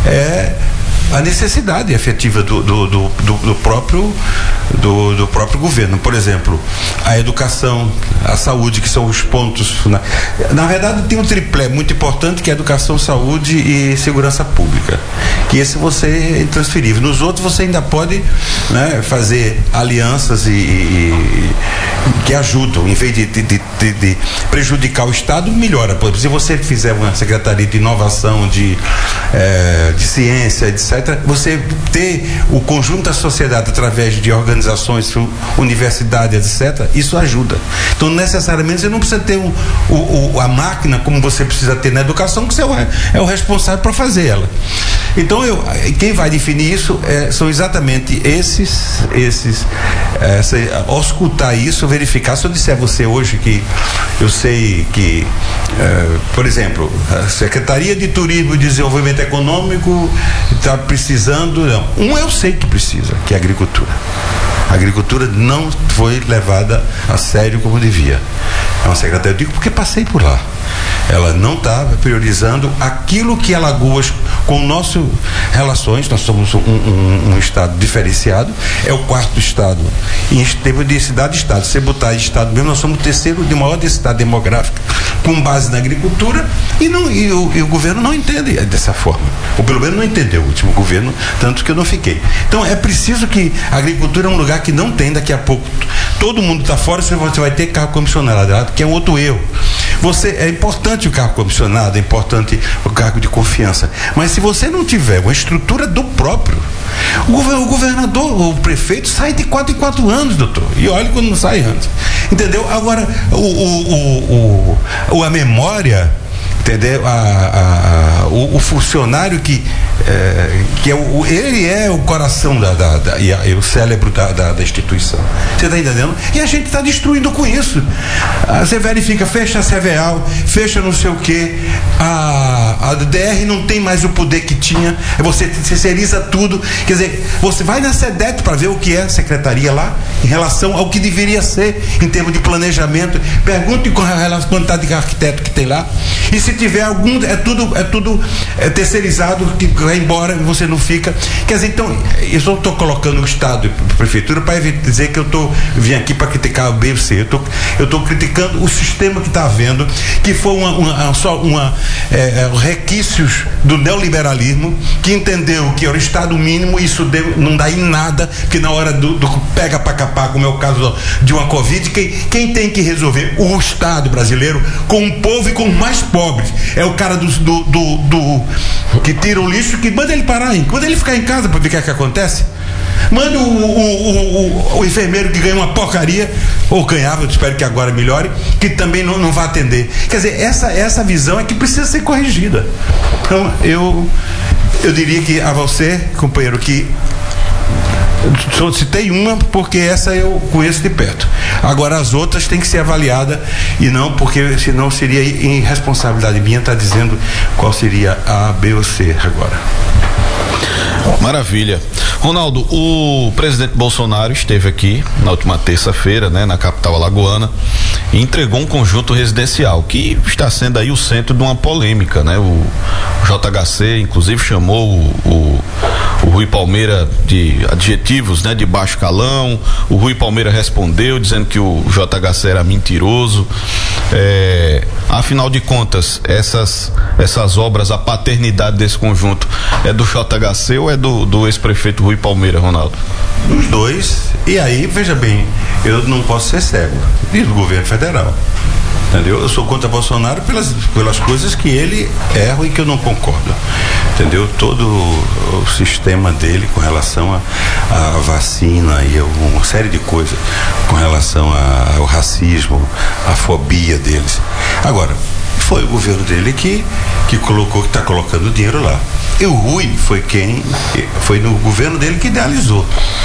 S2: é a necessidade efetiva do, do, do, do, do próprio do, do próprio governo. Por exemplo, a educação, a saúde, que são os pontos. Na, na verdade, tem um triplé muito importante, que é educação, saúde e segurança pública, que esse você é intransferível. Nos outros você ainda pode, né, fazer alianças e, e que ajudam, em vez de, de, de, de prejudicar o Estado, melhora. Por exemplo, se você fizer uma secretaria de inovação, de, é, de ciência, etcétera, você ter o conjunto da sociedade através de organizações, universidades, etcétera, isso ajuda. Então, necessariamente, você não precisa ter um, o, o, a máquina como você precisa ter na educação, que você é o, é o responsável para fazer ela. Então, eu, quem vai definir isso é, são exatamente esses, esses é, se, auscultar isso, verificar. Se eu disser a você hoje que eu sei que, é, por exemplo, a Secretaria de Turismo e Desenvolvimento Econômico está precisando, não. Um eu sei que precisa, que é a agricultura. A agricultura não foi levada a sério como devia. É uma secretaria, eu digo porque passei por lá. Ela não está priorizando aquilo que Alagoas, com nossas relações, nós somos um, um, um estado diferenciado, é o quarto estado em termos de cidade-estado. Se botar estado mesmo, nós somos o terceiro de maior densidade demográfica, com base na agricultura, e, não, e, o, e o governo não entende dessa forma, ou pelo menos não entendeu o último governo, tanto que eu não fiquei. Então é preciso que a agricultura é um lugar que não tem, daqui a pouco todo mundo está fora, você vai ter carro comissionado, que é um outro erro. Você, é importante o cargo comissionado, é importante o cargo de confiança, mas se você não tiver uma estrutura do próprio, o governador, o prefeito sai de quatro em quatro anos, doutor, e olha quando não sai antes, entendeu? Agora, o, o, o, o, a memória, entendeu? A, a, a, o, o funcionário que, é, que é o, ele é o coração da, da, da e, a, e o cérebro da, da, da instituição. Você está entendendo? E a gente está destruindo com isso. Ah, você verifica, fecha a Ceveal, fecha não sei o quê, a, a D R não tem mais o poder que tinha, você terceiriza tudo. Quer dizer, você vai na SEDET para ver o que é a secretaria lá, em relação ao que deveria ser, em termos de planejamento. Pergunte com a quantidade de arquiteto que tem lá. E se tiver algum, é tudo, é tudo é terceirizado, que vai embora e você não fica. Quer dizer, então, eu só estou colocando o Estado e a Prefeitura para dizer que eu tô, vim aqui para criticar o B ou C. Eu estou criticando o sistema que está havendo, que foi uma, uma, só uma é, requisitos do neoliberalismo, que entendeu que era o Estado mínimo, isso deu, não dá em nada, porque na hora do, do pega para capar, como é o caso de uma Covid, quem, quem tem que resolver? O Estado brasileiro, com o povo e com os mais pobres. É o cara do, do, do, do que tira o lixo, que manda ele parar, hein? Manda ele ficar em casa para ver o que é que acontece. Manda o, o, o, o, o enfermeiro que ganha uma porcaria, ou ganhava, eu espero que agora melhore, que também não, não vai atender. Quer dizer, essa, essa visão é que precisa ser corrigida. Então, eu, eu diria que a você, companheiro, que só citei uma porque essa eu conheço de perto. Agora as outras têm que ser avaliadas, e não porque senão seria irresponsabilidade minha estar dizendo qual seria a B ou C agora.
S3: Maravilha. Ronaldo, o presidente Bolsonaro esteve aqui na última terça-feira, né, na capital alagoana, e entregou um conjunto residencial que está sendo aí o centro de uma polêmica, né? O J H C, inclusive, chamou o, o, o Rui Palmeira de adjetivos, né, de baixo calão. O Rui Palmeira respondeu dizendo que o J H C era mentiroso. É, afinal de contas, essas, essas obras, a paternidade desse conjunto é do J H C ou é do, do ex-prefeito Rui Palmeira, Ronaldo?
S2: Os dois, E aí, veja bem, eu não posso ser cego. E do governo federal. Entendeu? Eu sou contra Bolsonaro pelas, pelas coisas que ele erra e que eu não concordo. Entendeu? Todo o sistema dele com relação à vacina e a uma série de coisas com relação a, ao racismo, a fobia deles. Agora, foi o governo dele que, que colocou, que está colocando dinheiro lá. E o Rui foi quem, foi no governo dele que idealizou.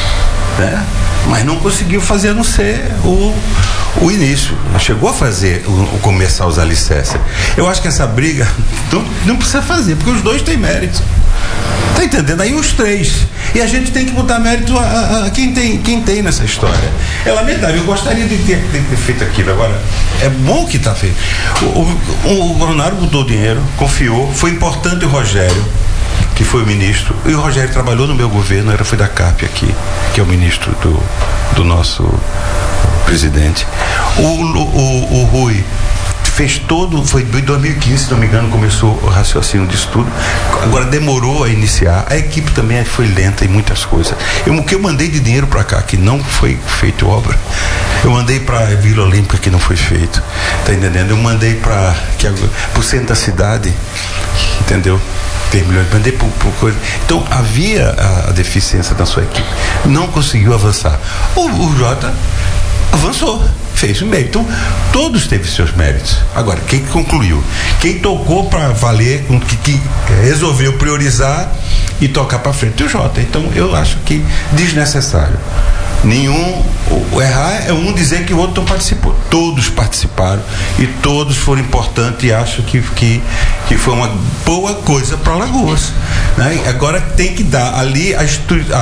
S2: Né? Mas não conseguiu fazer a não ser o, o início. Chegou a fazer o, o começar a usar licença. Eu acho que essa briga não, não precisa fazer, porque os dois têm mérito. Tá entendendo? Aí os três. E a gente tem que botar mérito a, a, a quem, tem, quem tem nessa história. É lamentável, eu gostaria de ter, de ter feito aquilo. Agora, é bom que está feito. O, o, o Bolsonaro botou dinheiro, confiou, foi importante o Rogério, que foi o ministro, e o Rogério trabalhou no meu governo, era foi da C A P aqui, que é o ministro do, do nosso presidente. O, o, o Rui fez todo, foi em dois mil e quinze, se não me engano, começou o raciocínio disso tudo. Agora demorou a iniciar. A equipe também foi lenta em muitas coisas. Eu, o que eu mandei de dinheiro para cá, que não foi feito obra, eu mandei para a Vila Olímpica, que não foi feito. Tá entendendo? Eu mandei para o centro da cidade, entendeu? Milhões, mandei por, por coisa. Então havia a, a deficiência da sua equipe, não conseguiu avançar. O, o Jota avançou, fez o meio. Então todos teve seus méritos. Agora, quem concluiu? Quem tocou para valer, que, que resolveu priorizar e tocar para frente? O Jota. Então eu acho que desnecessário. Nenhum, o errar é um dizer que o outro não participou. Todos participaram e todos foram importantes, e acho que, que, que foi uma boa coisa para Alagoas, né? Agora tem que dar ali as,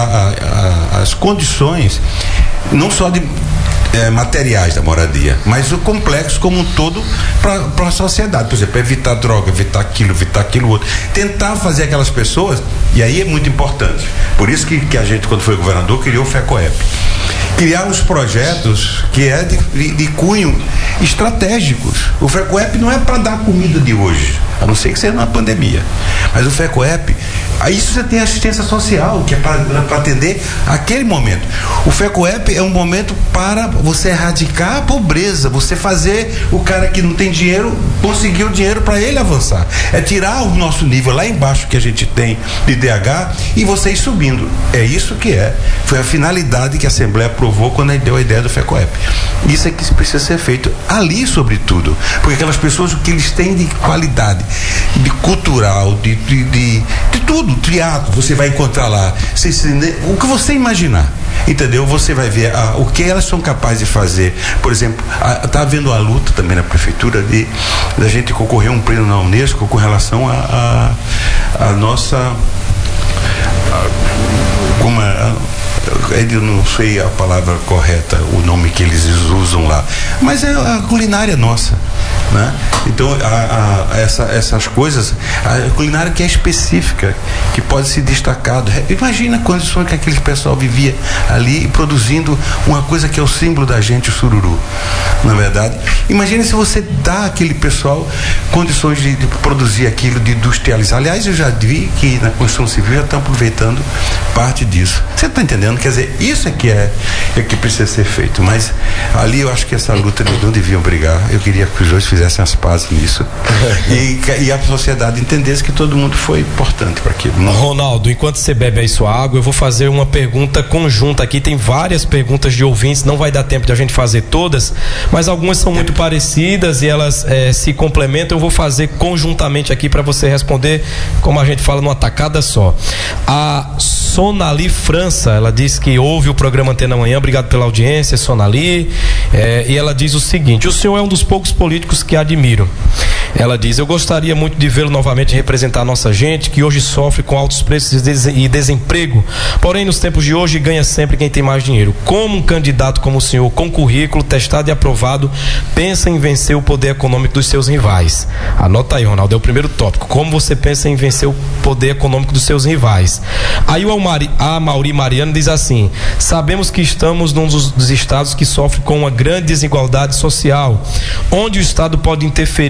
S2: a, a, as condições, não só de É, materiais da moradia, mas o complexo como um todo para a sociedade. Por exemplo, evitar droga, evitar aquilo, evitar aquilo outro. Tentar fazer aquelas pessoas, e aí é muito importante. Por isso que, que a gente, quando foi governador, criou o FECOEP. Criar os projetos que é de, de, de cunho estratégicos. O FECOEP não é para dar comida de hoje, a não ser que seja na pandemia. Mas o FECOEP, aí isso você tem assistência social, que é para atender aquele momento. O FECOEP é um momento para você erradicar a pobreza, você fazer o cara que não tem dinheiro conseguir o dinheiro para ele avançar. É tirar o nosso nível lá embaixo que a gente tem de D H e você ir subindo. É isso que é. Foi a finalidade que a Assembleia aprovou quando deu a ideia do FECOEP. Isso é que precisa ser feito ali, sobretudo, porque aquelas pessoas, o que eles têm de qualidade, de cultural, de, de, de, de tudo, teatro, você vai encontrar lá. Você, o que você imaginar, entendeu? Você vai ver ah, o que elas são capazes de fazer. Por exemplo, está havendo a luta também na prefeitura de da gente concorrer a um prêmio na Unesco com relação a, a, a nossa a, como a, eu não sei a palavra correta, o nome que eles usam lá, mas é a culinária nossa, né? Então a, a, essa, essas coisas, a culinária que é específica, que pode se destacar. Imagina a condição que aquele pessoal vivia ali produzindo uma coisa que é o símbolo da gente, o sururu, na verdade. Imagina se você dá àquele pessoal condições de, de produzir aquilo, de industrializar. Aliás, eu já vi que na construção civil já estão aproveitando parte disso. Você está entendendo? Quer dizer, isso é que é, é que precisa ser feito. Mas ali eu acho que essa luta eles não deviam brigar. Eu queria que os dois fizessem as pazes nisso e, e a sociedade entendesse que todo mundo foi importante para aquilo. Não?
S1: Ronaldo, enquanto você bebe aí sua água, eu vou fazer uma pergunta conjunta aqui. Tem várias perguntas de ouvintes, não vai dar tempo de a gente fazer todas, mas algumas são muito parecidas e elas é, se complementam. Eu vou fazer conjuntamente aqui para você responder, como a gente fala, numa tacada só. A Sonali França, ela diz que ouve o programa Antena Manhã. Obrigado pela audiência, Sonali. É, e ela diz o seguinte: o senhor é um dos poucos políticos que admiro. Ela diz: eu gostaria muito de vê-lo novamente representar a nossa gente, que hoje sofre com altos preços e desemprego, porém nos tempos de hoje ganha sempre quem tem mais dinheiro. Como um candidato como o senhor, com currículo testado e aprovado, pensa em vencer o poder econômico dos seus rivais? Anota aí, Ronaldo, é o primeiro tópico. Como você pensa em vencer o poder econômico dos seus rivais? Aí o Almari, a Mauri Mariano diz assim: sabemos que estamos num dos, dos estados que sofre com uma grande desigualdade social, onde o Estado pode interferir para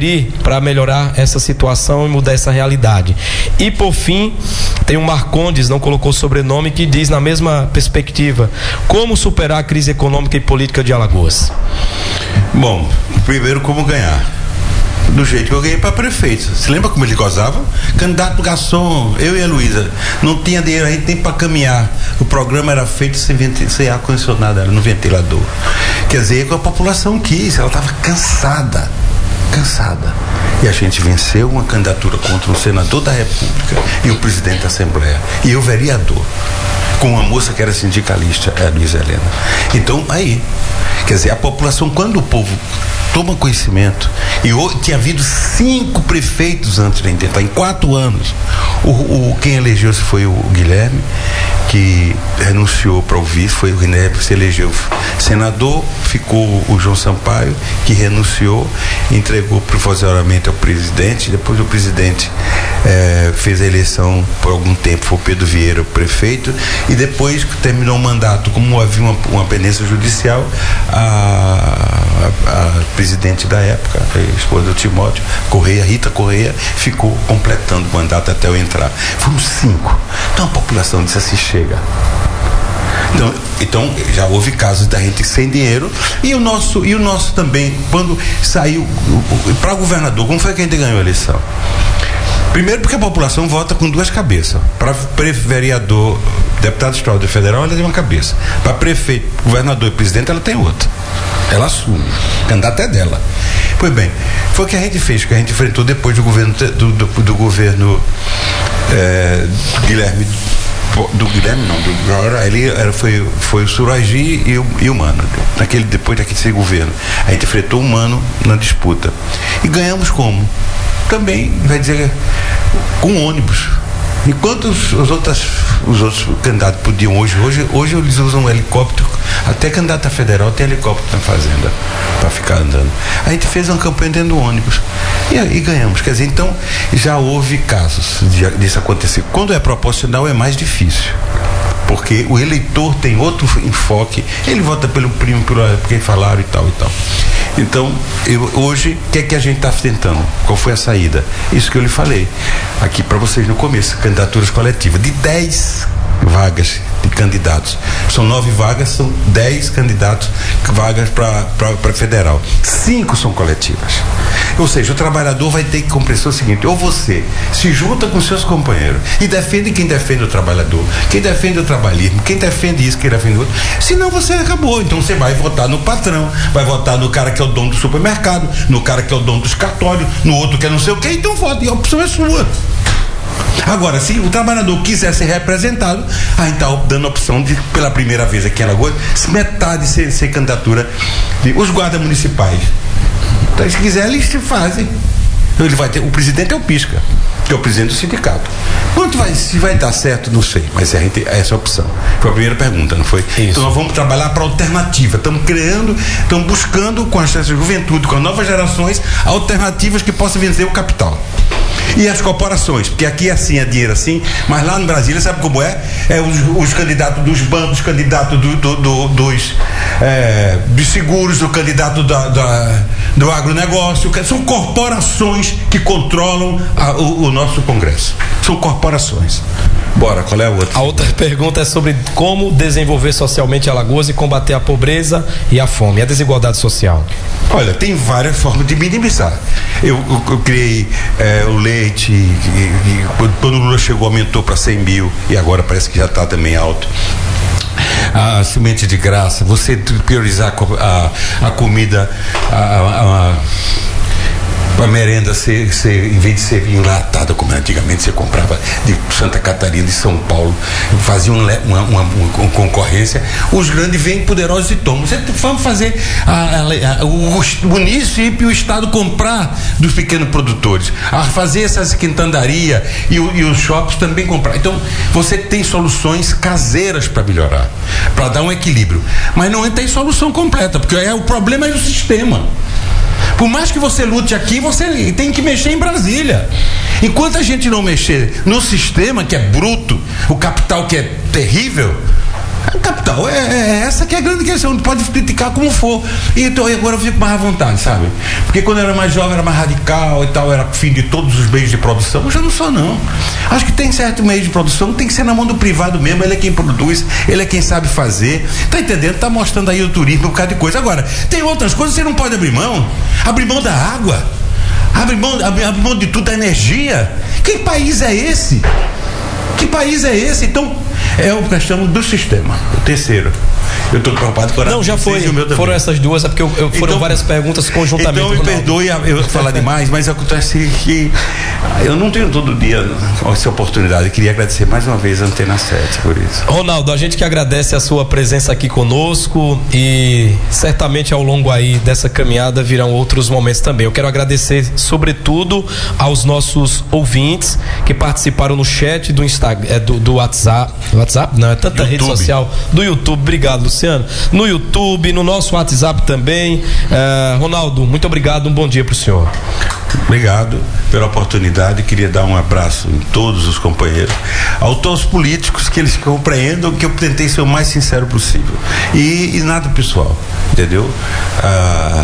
S1: para melhorar essa situação e mudar essa realidade. E por fim, tem o Marcondes, não colocou sobrenome, que diz na mesma perspectiva: como superar a crise econômica e política de Alagoas?
S2: Bom, primeiro, como ganhar? Do jeito que eu ganhei para prefeito. Você lembra como ele gozava? Candidato garçom, eu e a Luísa, não tinha dinheiro, a gente nem para caminhar. O programa era feito sem, sem ar-condicionado, era no ventilador. Quer dizer, a população quis, ela estava cansada. Cansada. E a gente venceu uma candidatura contra um senador da República e o presidente da Assembleia. E eu, vereador, com uma moça que era sindicalista, a Luísa Helena. Então, aí, quer dizer, a população, quando o povo toma conhecimento, e hoje, tinha havido cinco prefeitos antes da intentar, em quatro anos. O, o, quem elegeu-se foi o Guilherme, que renunciou para o vice, foi o Guilherme que se elegeu senador, ficou o João Sampaio, que renunciou, entregou provisoriamente ao presidente, depois o presidente eh, fez a eleição por algum tempo, foi o Pedro Vieira o prefeito, e depois que terminou o mandato, como havia uma, uma pendência judicial, a, a, a presidente da época, a esposa do Timóteo, Correia, Rita Correia, ficou completando o mandato até eu entrar. Foram cinco. Então a população disse assim: chega. Então, então já houve casos da gente sem dinheiro, e o nosso, e o nosso também, quando saiu para governador, como foi que a gente ganhou a eleição? Primeiro, porque a população vota com duas cabeças. Para vereador, deputado estadual e federal, ela tem uma cabeça. Para prefeito, governador e presidente, ela tem outra. Ela assume. Candidata é dela. Pois bem, foi o que a gente fez, que a gente enfrentou depois do governo do, do, do governo é, Guilherme. Do Guilherme não, do ele era, foi, foi o Suragi e o, e o Mano. Naquele, depois daquele governo, a gente enfrentou o Mano na disputa. E ganhamos como? Também, vai dizer, com ônibus. Enquanto os, os, outras, os outros candidatos podiam hoje, hoje, hoje eles usam um helicóptero, até candidato a federal tem helicóptero na fazenda, para ficar andando. A gente fez uma campanha dentro do ônibus e, e ganhamos. Quer dizer, então já houve casos de, disso acontecer. Quando é proporcional é mais difícil, porque o eleitor tem outro enfoque, ele vota pelo primo, pelo quem falaram e tal e tal. Então, eu, hoje, o que é que a gente está tentando? Qual foi a saída? Isso que eu lhe falei aqui para vocês no começo: candidaturas coletivas. De dez vagas de candidatos, são nove vagas, são dez candidatos, vagas para federal. Cinco são coletivas. Ou seja, o trabalhador vai ter que compreender o seguinte: ou você se junta com seus companheiros e defende quem defende o trabalhador, quem defende o trabalhismo, quem defende isso, quem defende o outro, senão você acabou. Então você vai votar no patrão, vai votar no cara que é o dono do supermercado, no cara que é o dono dos cartórios, no outro que é não sei o que, então vota, e a opção é sua. Agora, se o trabalhador quiser ser representado, a gente está dando a opção de, pela primeira vez aqui em Alagoas, metade ser, ser candidatura de os guardas municipais. Então, se quiser, eles se fazem. Ele vai ter, o presidente é o Pisca, que é o presidente do sindicato. Quanto vai, se vai dar certo, não sei, mas a gente, essa é a opção. Foi a primeira pergunta, não foi? Isso. Então nós vamos trabalhar para alternativa. Estamos criando, estamos buscando com essa juventude, com as novas gerações, alternativas que possam vencer o capital. E as corporações, porque aqui é assim, é dinheiro assim, mas lá no Brasília, sabe como é? É os, os candidatos dos bancos, os candidatos do, do, do, dos, é, dos seguros, o candidato da, da, do agronegócio, são corporações que controlam a, o, o nosso Congresso. São corporações. Bora, qual é a outra?
S1: A outra pergunta é sobre como desenvolver socialmente Alagoas e combater a pobreza e a fome, a desigualdade social.
S2: Olha, tem várias formas de minimizar. Eu, eu, eu criei é, o leite, e, e, quando o Lula chegou aumentou para cem mil e agora parece que já está também alto. A semente de graça, você priorizar a, a comida, a, a, a a merenda ser, ser, em vez de ser enlatada como antigamente você comprava de Santa Catarina, de São Paulo, fazia uma, uma, uma, uma concorrência, os grandes vêm poderosos e tomam. Você vamos fazer a, a, a, o município e o estado comprar dos pequenos produtores, a fazer essas quintandaria e, e os shoppings também comprar. Então você tem soluções caseiras para melhorar, para dar um equilíbrio, mas não tem solução completa, porque é, o problema é o sistema. Por mais que você lute aqui, você tem que mexer em Brasília. Enquanto a gente não mexer no sistema, que é bruto, o capital que é terrível, A capital, é, é essa que é a grande questão. Pode criticar como for. E então, agora eu fico mais à vontade, sabe? Porque quando eu era mais jovem, era mais radical e tal, era fim de todos os meios de produção. Hoje eu não sou, não. Acho que tem certo meio de produção, tem que ser na mão do privado mesmo. Ele é quem produz, ele é quem sabe fazer. Tá entendendo? Tá mostrando aí o turismo, um bocado de coisa. Agora, tem outras coisas que você não pode abrir mão. Abrir mão da água. Abrir mão, abrir, abrir mão de tudo, da energia. Que país é esse? Que país é esse? Então, é uma questão do sistema. O terceiro. Eu estou preocupado com a
S1: Não, já foi. Foram essas duas, é porque eu, eu, foram então, várias perguntas conjuntamente.
S2: Então, me perdoe eu falar demais, mas acontece que eu não tenho todo dia essa oportunidade. Eu queria agradecer mais uma vez a Antena sete por isso.
S1: Ronaldo, a gente que agradece a sua presença aqui conosco e certamente ao longo aí dessa caminhada virão outros momentos também. Eu quero agradecer, sobretudo, aos nossos ouvintes que participaram no chat do Instagram, do, do WhatsApp. WhatsApp? Não, é tanta YouTube. Rede social. Do YouTube. Obrigado, Luciano. No YouTube, no nosso WhatsApp também. Uh, Ronaldo, muito obrigado. Um bom dia para o senhor.
S2: Obrigado pela oportunidade. Queria dar um abraço em todos os companheiros, aos políticos, que eles compreendam que eu tentei ser o mais sincero possível e, e nada pessoal, entendeu? Ah,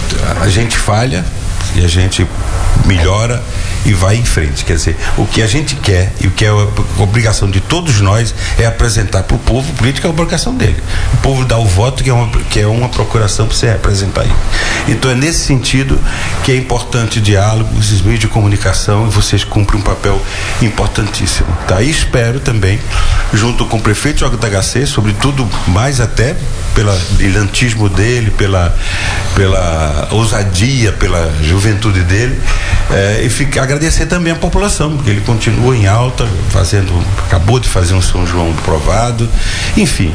S2: a gente falha e a gente melhora e vai em frente. Quer dizer, o que a gente quer e o que é a obrigação de todos nós é apresentar para o povo. Política é a obrigação dele. O povo dá o voto, que é uma, que é uma procuração para você representar ele. Então é nesse sentido que é importante o diálogo, esses meios de comunicação, e vocês cumprem um papel importantíssimo, tá? E espero também, junto com o prefeito J H C, sobretudo mais até pelo brilhantismo dele, pela, pela ousadia, pela juventude dele, é, e fica, agradecer também a população, porque ele continua em alta, fazendo, acabou de fazer um São João provado, enfim,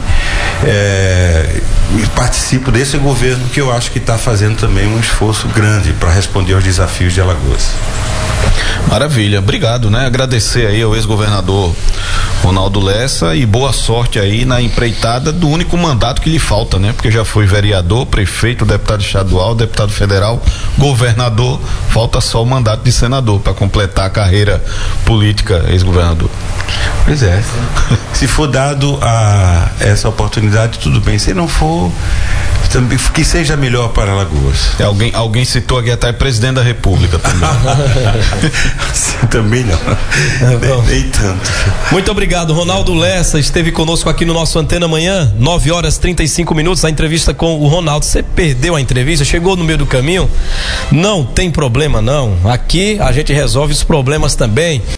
S2: é, participo desse governo que eu acho que está fazendo também um esforço grande para responder aos desafios de Alagoas.
S3: Maravilha, obrigado, né? Agradecer aí ao ex-governador Ronaldo Lessa e boa sorte aí na empreitada do único mandato que lhe falta, né? Porque já foi vereador, prefeito, deputado estadual, deputado federal, governador, falta só o mandato de senador para completar a carreira política, ex-governador.
S2: Pois é, se for dado a essa oportunidade, tudo bem, se não for, também, que seja melhor para Alagoas.
S3: É, alguém, alguém citou aqui até presidente da República também.
S2: Também não, nem, nem tanto.
S1: Muito obrigado. Ronaldo Lessa esteve conosco aqui no nosso Antena Manhã, nove horas e trinta e cinco minutos, a entrevista com o Ronaldo. Você perdeu a entrevista, chegou no meio do caminho? Não tem problema não, aqui a gente resolve os problemas também.